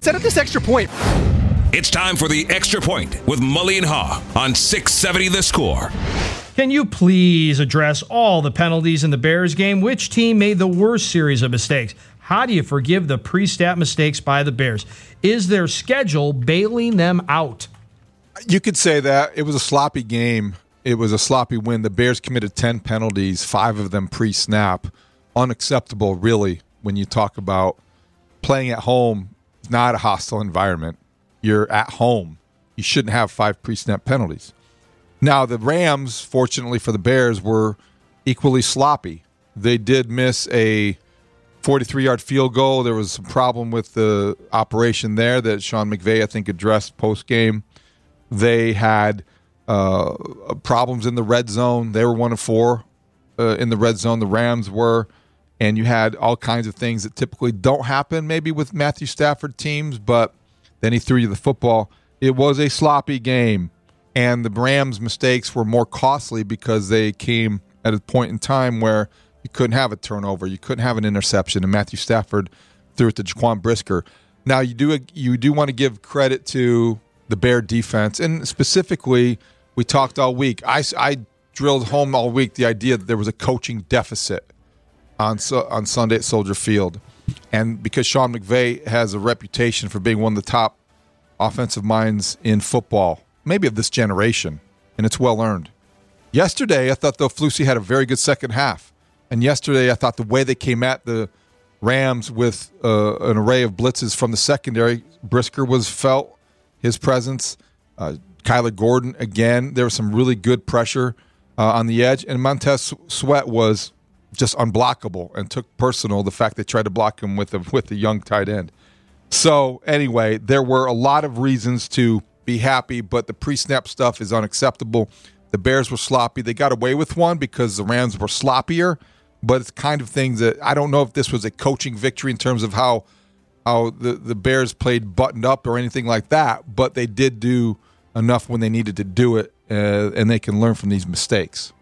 Set up this extra point. It's time for the Extra Point with Mully and Haw on 670 The Score. Can you please address all the penalties in the Bears game? Which team made the worst series of mistakes? How do you forgive the pre-snap mistakes by the Bears? Is their schedule bailing them out? You could say that. It was a sloppy game. It was a sloppy win. The Bears committed 10 penalties, 5 of them pre-snap. Unacceptable, really, when you talk about playing at home. It's not a hostile environment. You're at home. You shouldn't have 5 pre-snap penalties. Now, the Rams, fortunately for the Bears, were equally sloppy. They did miss a 43-yard field goal. There was some problem with the operation there that Sean McVay, I think, addressed post-game. They had problems in the red zone. They were 1 of 4 in the red zone. The Rams were. And you had all kinds of things that typically don't happen maybe with Matthew Stafford teams, but then he threw you the football. It was a sloppy game, and the Rams' mistakes were more costly because they came at a point in time where you couldn't have a turnover, you couldn't have an interception, and Matthew Stafford threw it to Jaquan Brisker. Now, you do want to give credit to the Bear defense, and specifically, we talked all week. I drilled home all week the idea that there was a coaching deficit on Sunday at Soldier Field. And because Sean McVay has a reputation for being one of the top offensive minds in football, maybe of this generation, and it's well-earned. Yesterday, I thought, though, Flusy had a very good second half. And yesterday, I thought the way they came at the Rams with an array of blitzes from the secondary, Brisker felt his presence. Kyler Gordon, again, there was some really good pressure on the edge. And Montez Sweat was just unblockable and took personal the fact they tried to block him with a young tight end. So anyway, there were a lot of reasons to be happy, but the pre-snap stuff is unacceptable. The Bears were sloppy. They got away with one because the Rams were sloppier, but it's kind of things that I don't know if this was a coaching victory in terms of how the Bears played buttoned up or anything like that, but they did do enough when they needed to do it, and they can learn from these mistakes.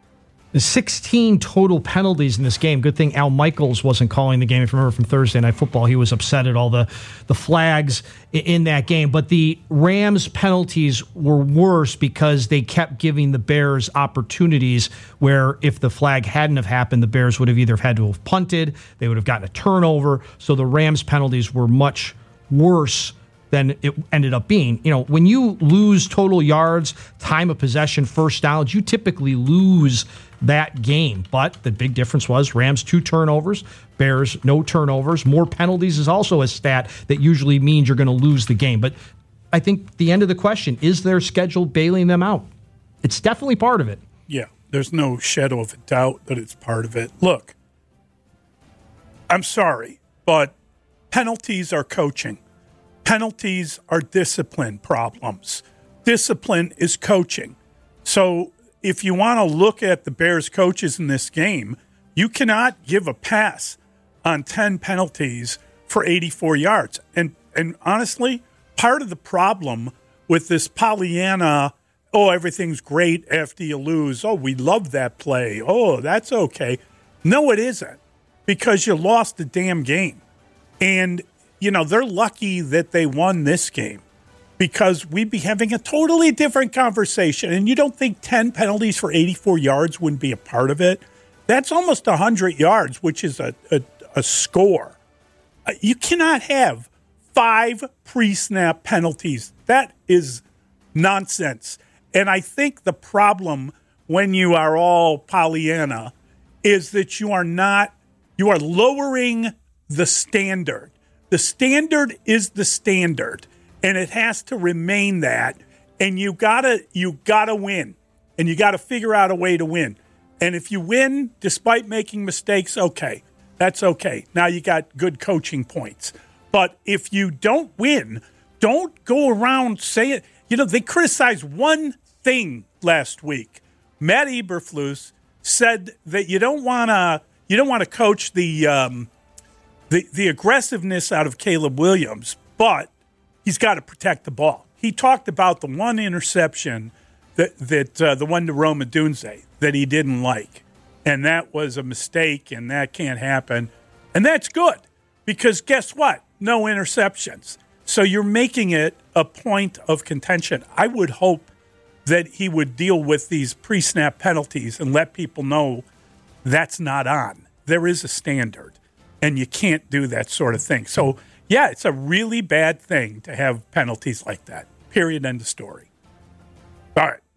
16 total penalties in this game. Good thing Al Michaels wasn't calling the game. If you remember from Thursday Night Football, he was upset at all the flags in that game. But the Rams' penalties were worse because they kept giving the Bears opportunities where if the flag hadn't have happened, the Bears would have either had to have punted, they would have gotten a turnover. So the Rams' penalties were much worse than it ended up being. You know, when you lose total yards, time of possession, first downs, you typically lose that game. But the big difference was Rams 2 turnovers, Bears no turnovers. More penalties is also a stat that usually means you're going to lose the game. But I think the end of the question, is their schedule bailing them out? It's definitely part of it. Yeah, there's no shadow of a doubt that it's part of it. Look, I'm sorry, but penalties are coaching. Penalties are discipline problems. Discipline is coaching. So if you want to look at the Bears coaches in this game, you cannot give a pass on 10 penalties for 84 yards. And honestly, part of the problem with this Pollyanna, oh, everything's great after you lose. Oh, we love that play. Oh, that's okay. No, it isn't, because you lost the damn game. And you know, they're lucky that they won this game, because we'd be having a totally different conversation. And you don't think 10 penalties for 84 yards wouldn't be a part of it? That's almost 100 yards, which is a score. You cannot have 5 pre-snap penalties. That is nonsense. And I think the problem when you are all Pollyanna is that you are lowering the standard. The standard is the standard, and it has to remain that. And you gotta win, and you gotta figure out a way to win. And if you win despite making mistakes, okay, that's okay. Now you got good coaching points. But if you don't win, don't go around saying, you know, they criticized one thing last week. Matt Eberflus said that you don't want to coach the aggressiveness out of Caleb Williams, but he's got to protect the ball. He talked about the one interception that the one to Rome Odunze that he didn't like, and that was a mistake, and that can't happen. And that's good, because guess what? No interceptions. So you're making it a point of contention. I would hope that he would deal with these pre-snap penalties and let people know that's not on. There is a standard, and you can't do that sort of thing. So, yeah, it's a really bad thing to have penalties like that. Period. End of story. All right.